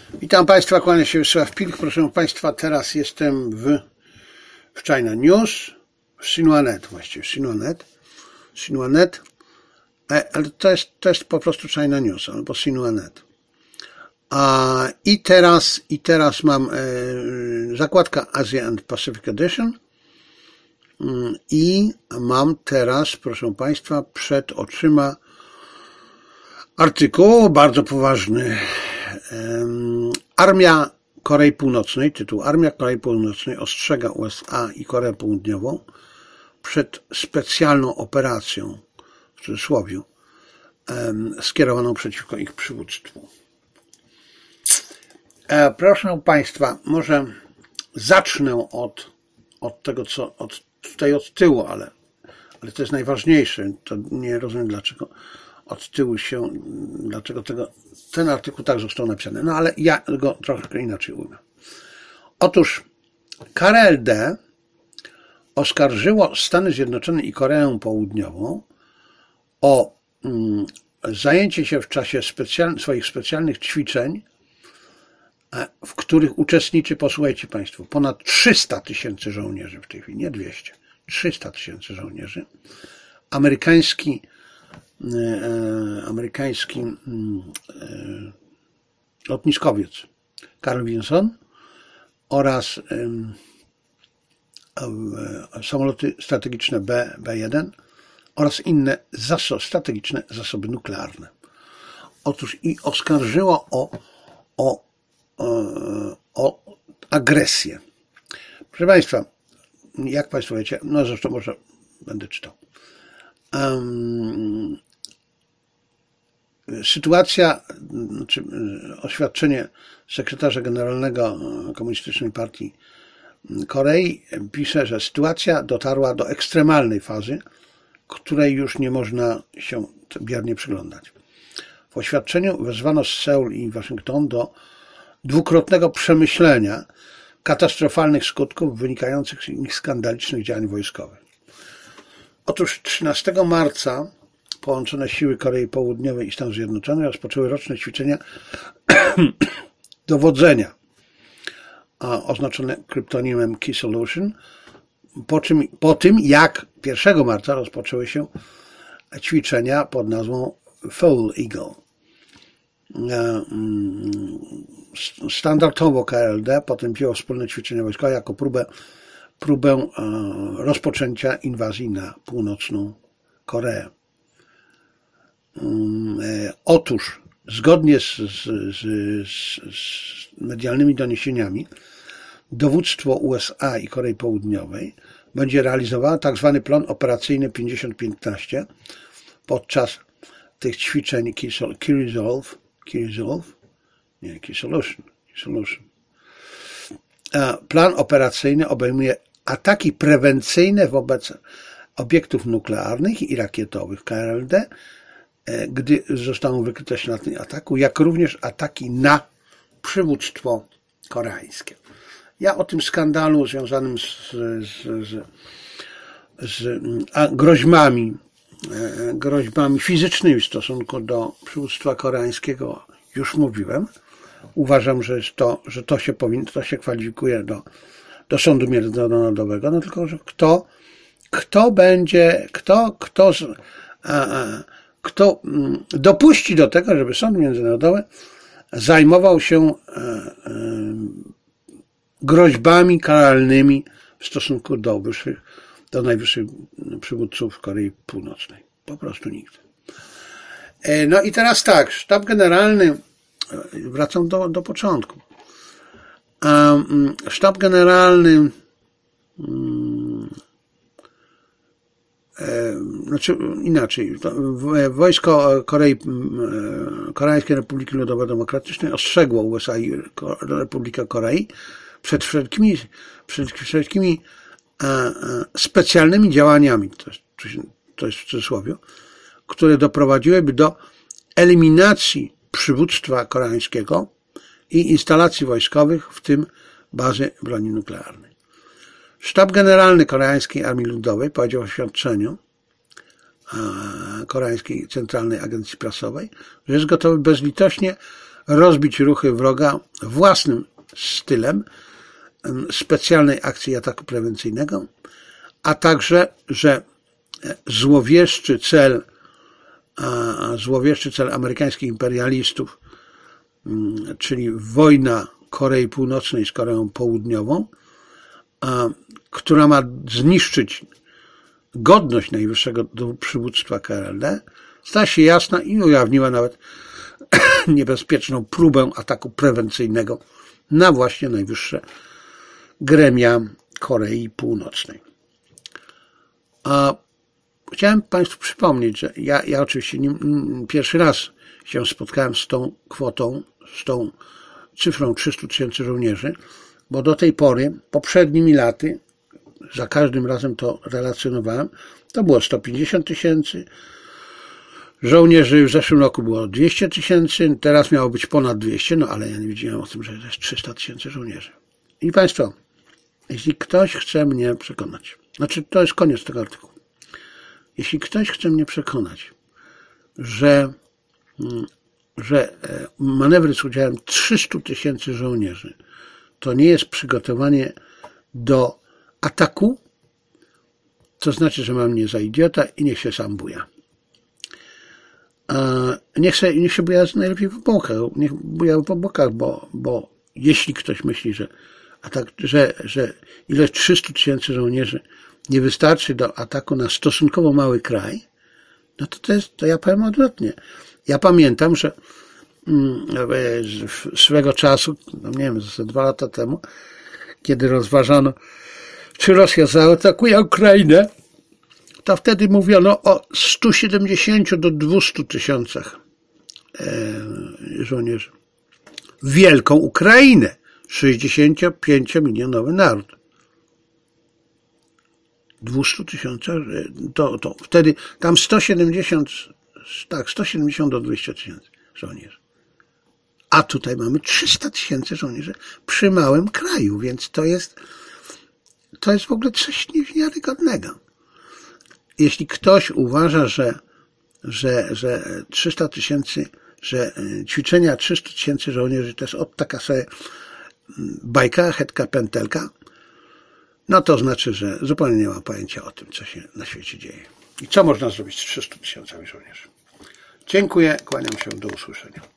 Witam Państwa, kłania się Wiesław Pilch. Proszę Państwa, teraz jestem w China News, w Xinhua.net właściwie, Xinhua.net, ale to jest po prostu China News, albo Xinhua.net. I teraz mam zakładka Asia and Pacific Edition i mam teraz, proszę Państwa, przed oczyma artykuł bardzo poważny. Armia Korei Północnej, tytuł Armia Korei Północnej ostrzega USA i Koreę Południową przed specjalną operacją, w cudzysłowie, skierowaną przeciwko ich przywództwu. Proszę Państwa, może zacznę od tego, co tutaj od tyłu, ale to jest najważniejsze. To nie rozumiem, dlaczego od tyłu dlaczego ten artykuł tak został napisany. No ale ja go trochę inaczej ujmę. Otóż KRLD oskarżyło Stany Zjednoczone i Koreę Południową o zajęcie się w czasie swoich specjalnych ćwiczeń, w których uczestniczy, posłuchajcie Państwo, ponad 300 000 żołnierzy w tej chwili, nie 200, 300 000 żołnierzy. Amerykański lotniskowiec Carl Vinson oraz samoloty strategiczne B-1 oraz inne strategiczne zasoby nuklearne. Otóż i oskarżyło o agresję. Proszę Państwa, jak Państwo wiecie, no zresztą może będę czytał. Sytuacja, znaczy oświadczenie sekretarza generalnego Komunistycznej Partii Korei pisze, że sytuacja dotarła do ekstremalnej fazy, której już nie można się biernie przyglądać. W oświadczeniu wezwano Seul i Waszyngton do dwukrotnego przemyślenia katastrofalnych skutków wynikających z ich skandalicznych działań wojskowych. Otóż 13 marca połączone siły Korei Południowej i Stanów Zjednoczonych rozpoczęły roczne ćwiczenia dowodzenia, oznaczone kryptonimem Key Solution, po tym jak 1 marca rozpoczęły się ćwiczenia pod nazwą Fall Eagle. Standardowo KRLD potępiło wspólne ćwiczenia wojskowe jako próbę rozpoczęcia inwazji na północną Koreę. Otóż zgodnie z medialnymi doniesieniami dowództwo USA i Korei Południowej będzie realizowało tzw. plan operacyjny 50-15 podczas tych ćwiczeń Key Solution. Plan operacyjny obejmuje ataki prewencyjne wobec obiektów nuklearnych i rakietowych KRLD, gdy zostaną wykryte ślady ataku, jak również ataki na przywództwo koreańskie. Ja o tym skandalu związanym z groźbami fizycznymi w stosunku do przywództwa koreańskiego już mówiłem. Uważam, że to się kwalifikuje do sądu międzynarodowego, no tylko, że kto dopuści do tego, żeby sąd międzynarodowy zajmował się groźbami karalnymi w stosunku do najwyższych przywódców Korei Północnej. Po prostu nikt. No i teraz tak, sztab generalny, wracam do początku. Sztab generalny, znaczy inaczej, wojsko Koreańskiej Republiki Ludowo-Demokratycznej ostrzegło USA i Republikę Korei przed wszelkimi specjalnymi działaniami, to jest w cudzysłowie, które doprowadziłyby do eliminacji przywództwa koreańskiego i instalacji wojskowych, w tym bazy broni nuklearnej. Sztab Generalny Koreańskiej Armii Ludowej powiedział w oświadczeniu Koreańskiej Centralnej Agencji Prasowej, że jest gotowy bezlitośnie rozbić ruchy wroga własnym stylem specjalnej akcji ataku prewencyjnego, a także, że złowieszczy cel amerykańskich imperialistów, czyli wojna Korei Północnej z Koreą Południową, która ma zniszczyć godność najwyższego przywództwa KRL, stała się jasna i ujawniła nawet niebezpieczną próbę ataku prewencyjnego na właśnie najwyższe gremia Korei Północnej. Chciałem Państwu przypomnieć, że ja oczywiście pierwszy raz się spotkałem z tą kwotą, z tą cyfrą 300 000 żołnierzy, bo do tej pory, poprzednimi laty, za każdym razem to relacjonowałem, to było 150 000 żołnierzy, w zeszłym roku było 200 000, teraz miało być ponad 200, no ale ja nie wiedziałem o tym, że to jest 300 000 żołnierzy. I Państwo, jeśli ktoś chce mnie przekonać, znaczy to jest koniec tego artykułu, jeśli ktoś chce mnie przekonać, że manewry z udziałem 300 000 żołnierzy to nie jest przygotowanie do ataku, to znaczy, że mam mnie za idiota i niech się sam buja. Niech się buja najlepiej w bokach, niech buja po bokach, bo jeśli ktoś myśli, że ileś 300 000 żołnierzy nie wystarczy do ataku na stosunkowo mały kraj, no to ja powiem odwrotnie. Ja pamiętam, że swego czasu, no nie wiem, za 2 lata temu, kiedy rozważano, czy Rosja zaatakuje Ukrainę, to wtedy mówiono o 170 do 200 000 żołnierzy. Wielką Ukrainę, 65-milionowy naród. 200 000, to wtedy tam 170 do 200 000 żołnierzy. A tutaj mamy 300 000 żołnierzy przy małym kraju, więc to jest w ogóle coś niewiarygodnego. Jeśli ktoś uważa, że 300 000, że ćwiczenia 300 000 żołnierzy to jest taka sobie bajka, chetka, pętelka, no to znaczy, że zupełnie nie ma pojęcia o tym, co się na świecie dzieje. I co można zrobić z 300 000 żołnierzy. Dziękuję, kłaniam się, do usłyszenia.